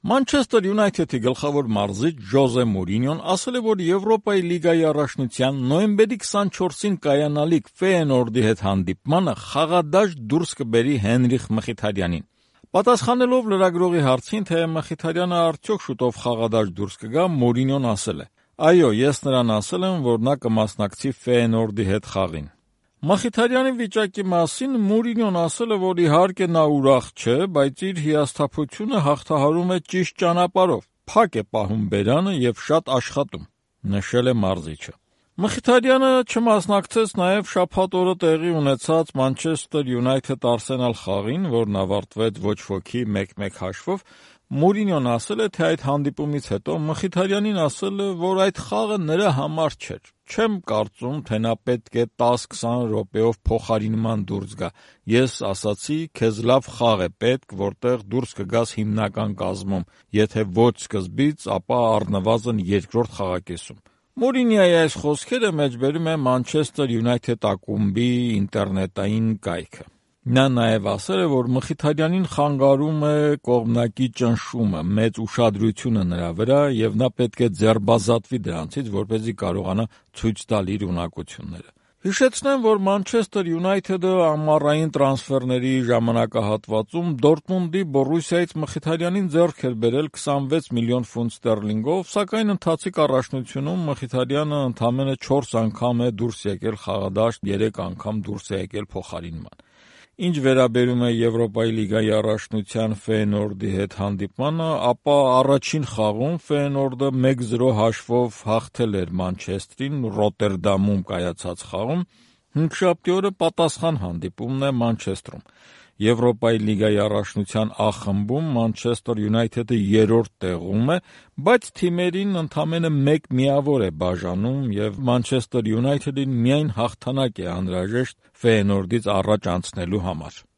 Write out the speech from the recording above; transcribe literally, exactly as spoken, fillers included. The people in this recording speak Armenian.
Մանչեսթեր Յունայթեդի գլխավոր մարզիչ Ժոզե Մուրինյոն ասել է, որ Եվրոպայի լիգայի առաջնության նոյեմբերի քսանչորսին կայանալիք Ֆեյենորդի հետ հանդիպմանը խաղադաշտ դուրս կբերի Հենրիխ Մխիթարյանին։ Պատասխանելով լրագրողի հարցին, թե Մխիթարյանը արդյոք շուտով խաղադաշտ դուրս կգա, Մուրինյոն ասել է. «Այո, ես նրան ասել եմ, որ նա կմասնակցի Ֆեյենորդի հետ խաղին»։ Մխիթարյանի վիճակի մասին Մուրինյոն ասել է, որ իհարկե նա ուրախ չէ, բայց իր հիասթափությունը հաղթահարում է ճիշտ ճանապարհով, փակ է պահում բերանը եւ շատ աշխատում, նշել է մարզիչը։ Մխիթարյանը չմասնակցեց նաև շաբաթ օրը տեղի ունեցած Մանչեսթեր Յունայթեդ Արսենալ խաղին, որն ավարտվեց ոչ ոքի մեկ մեկ հաշվով։ Մուրինյոն ասել է, թե այդ հանդիպումից հետո Մխիթարյանին ասել է, որ այդ խաղը նրա համար չէր։ Չեմ կարծում, թե նա պետք է տաս-քսան րոպեով փոխարինման դուրս գա։ Ես ասացի, քեզ լավ խաղ է պետք, որտեղ դուրս կգաս հիմնական կազմում, եթե ոչ սկզբից, ապա առնվազն երկրորդ խաղակեսում։ Մուրինյոյի այս խոսքերը մեջբերում է Մանչեսթեր Յունայթեդ ակումբի ինտերնետային կայքը։ Նա նաև ասել է, որ Մխիթարյանին խանգարում է կողմնակի ճնշումը, մեծ ուշադրությունը նրա վրա եւ նա պետք է ձեռբազատվի դրանցից, որպեսզի կարողանա ցույց տալ իր ունակությունները։ Հիշեցնեմ, որ Մանչեսթեր Յունայթեդը ամառային տրանսֆերների ժամանակահատվածում Դորտմունդի Բորուսիայից Մխիթարյանին ձեռք էր բերել քսանվեց միլիոն ֆունտ ստերլինգով, սակայն ընթացիկ առաջնությունում Մխիթարյանը ընդամենը չորս անգամ է դուրս եկել խաղադաշտ, երեք անգամ դուրս է եկել փոխարինման։ Ինչ վերաբերում է Եվրոպայի լիգայի առաջնության Ֆեյենորդի հետ հանդիպմանը, ապա առաջին խաղում Ֆեյենորդը մեկ զրո հաշվով հաղթել էր Մանչեստրին Ռոտերդամում կայացած խաղում, հինգշաբթի օրը պատասխան հանդիպումն է Մանչեստրում։ Եվրոպայի լիգայի առաջնության Ա խմբում Մանչեսթեր Յունայթեդը երրորդ տեղում է, բայց թիմերին ընդամենը մեկ միավոր է բաժանում եւ Մանչեսթեր Յունայթեդին միայն հաղթանակ է անհրաժեշտ Ֆեյենորդից առաջ անցնելու համար։